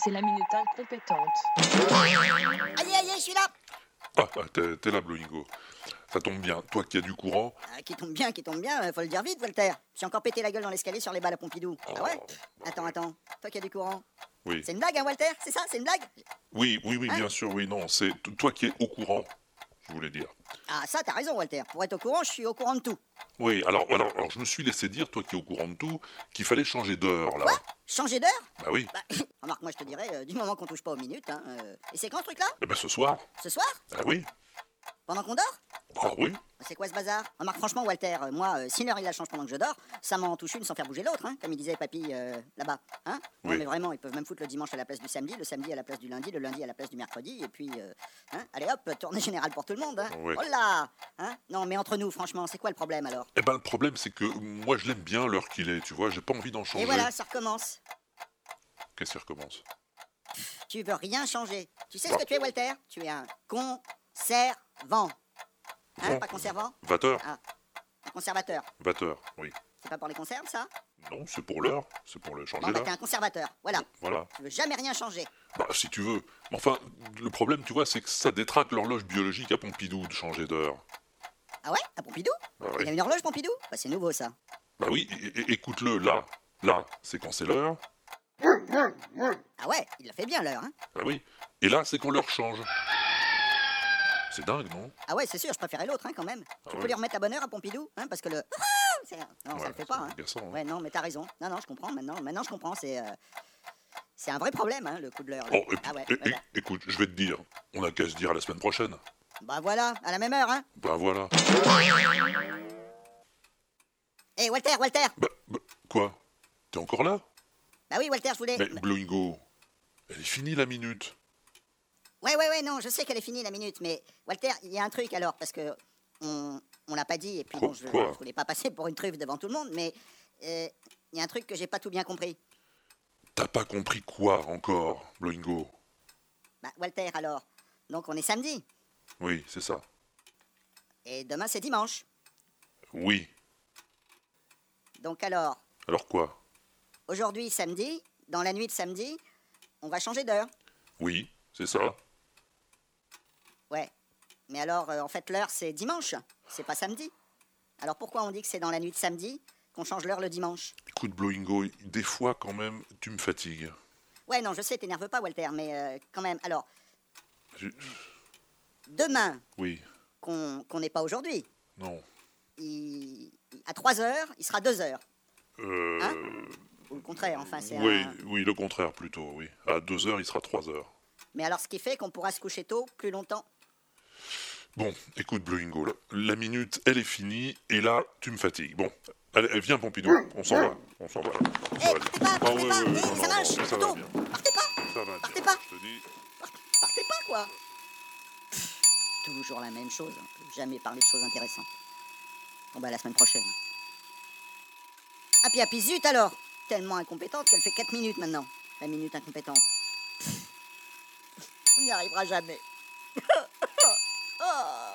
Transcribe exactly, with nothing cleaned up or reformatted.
c'est la minute incompétente. Aïe, aïe, je suis là. Ah, ah, t'es, t'es là, Bloingo. Ça tombe bien. Toi qui as du courant. Ah, qui tombe bien, qui tombe bien, euh, faut le dire vite, Voltaire. J'ai encore pété la gueule dans l'escalier sur les balles à Pompidou. Oh, ah ouais bah Attends, ouais. attends. Toi qui as du courant. Oui. C'est une blague, hein, Walter? C'est ça? C'est une blague? Oui, oui, oui, Hein bien sûr, oui, non. C'est t- toi qui es au courant, je voulais dire. Ah, ça, t'as raison, Walter. Pour être au courant, je suis au courant de tout. Oui, alors, alors, alors je me suis laissé dire, toi qui es au courant de tout, qu'il fallait changer d'heure, là. Quoi? Changer d'heure? Bah oui. Bah, remarque, moi, je te dirais, euh, du moment qu'on touche pas aux minutes, hein. euh, Et c'est quand ce truc-là? Eh ben ce soir. Ce soir? Ah oui. Pendant qu'on dort? Ah oui. C'est quoi ce bazar? Remarque, franchement, Walter, euh, moi, euh, si une heure il la change pendant que je dors, ça m'en touche une sans faire bouger l'autre, hein, comme il disait papy euh, là-bas. Hein? Non, Oui. mais vraiment, ils peuvent même foutre le dimanche à la place du samedi, le samedi à la place du lundi, le lundi à la place du mercredi, et puis, euh, hein, allez hop, tournée générale pour tout le monde. Hein? Oui. Oh là hein? Non, mais entre nous, franchement, c'est quoi le problème alors? Eh ben le problème, c'est que moi, je l'aime bien l'heure qu'il est, tu vois. J'ai pas envie d'en changer. Et voilà, ça recommence. Qu'est-ce qui recommence? Tu veux rien changer. Tu sais Bah. ce que tu es, Walter? Tu es un conservant. Hein, Bon. pas conservant? Vateur. Ah, un conservateur. Vateur, oui. C'est pas pour les conserves, ça? Non, c'est pour l'heure. C'est pour le changer Bon, bah, là. t'es un conservateur, voilà. Voilà. Tu veux jamais rien changer. Bah, si tu veux. Mais enfin, le problème, tu vois, c'est que ça détraque l'horloge biologique à Pompidou de changer d'heure. Ah ouais? À Pompidou? Bah Il y a oui. une horloge Pompidou? Bah, c'est nouveau, ça. Bah oui, é- é- écoute-le, là. Là, c'est quand c'est l'heure. Ah ouais, il l'a fait bien, l'heure, hein? Bah oui. Et là, c'est quand l'heure change. C'est dingue, non? Ah ouais, c'est sûr, je préférais l'autre, hein, quand même. Tu peux ouais. lui remettre la bonne heure à Pompidou, hein, parce que le... c'est- Non, ça Ouais, le fait pas, c'est hein. agaçant, hein. Ouais, non, mais t'as raison. Non, non, je comprends, maintenant, maintenant je comprends, c'est... euh, C'est un vrai problème, hein, le coup de l'heure. là. Oh, et puis, Ah ouais, é- ouais, é- bah. écoute, je vais te dire, on a qu'à se dire à la semaine prochaine. Bah voilà, à la même heure, hein. Bah voilà. Hé, Walter, Walter! Bah, bah, quoi? T'es encore là? Bah oui, Walter, je voulais... Mais Bloingo, elle est finie la minute. Ouais, ouais, ouais, non, je sais qu'elle est finie, la minute, mais... Walter, il y a un truc, alors, parce que... On, on l'a pas dit, et puis Quoi- bon, je, quoi je voulais pas passer pour une truffe devant tout le monde, mais... euh, Il y a un truc que j'ai pas tout bien compris. T'as pas compris quoi encore, Bloingo? Bah, Walter, alors... Donc, on est samedi, Oui, c'est ça. et demain, c'est dimanche. Oui. Donc alors, Alors quoi? aujourd'hui, samedi, dans la nuit de samedi, on va changer d'heure. Oui, c'est ça. Ouais. Mais alors, euh, en fait, l'heure, c'est dimanche, c'est pas samedi. Alors pourquoi on dit que c'est dans la nuit de samedi qu'on change l'heure le dimanche? Écoute, Bloingo, des fois, quand même, tu me fatigues. Ouais, non, je sais, t'énerve pas, Walter, mais euh, quand même. Alors, Je- demain, Oui, qu'on qu'on n'est pas aujourd'hui, non. il... à trois heures, il sera deux heures. Euh... Hein Ou le contraire, enfin, c'est oui, un... oui, le contraire plutôt, oui. À deux heures, il sera trois heures. Mais alors, ce qui fait qu'on pourra se coucher tôt plus longtemps. Bon, écoute, Bloingo, la, la minute, elle est finie, et là, tu me fatigues. Bon, allez, viens, Pompidou, on s'en va. On s'en va. Hé, Ça va partez bien. pas, Ah partez ouais, pas, ouais, ouais, hé, non, ça non, marche, non, ça va plutôt. bien. Partez pas, Ça va partez bien, pas. je te dis. partez pas, quoi. Toujours la même chose, on peut jamais parler de choses intéressantes. Bon bah, à la semaine prochaine. Ah, puis, ah, puis zut alors. Tellement incompétente qu'elle fait quatre minutes maintenant. La minute incompétente. On n'y arrivera jamais. Oh.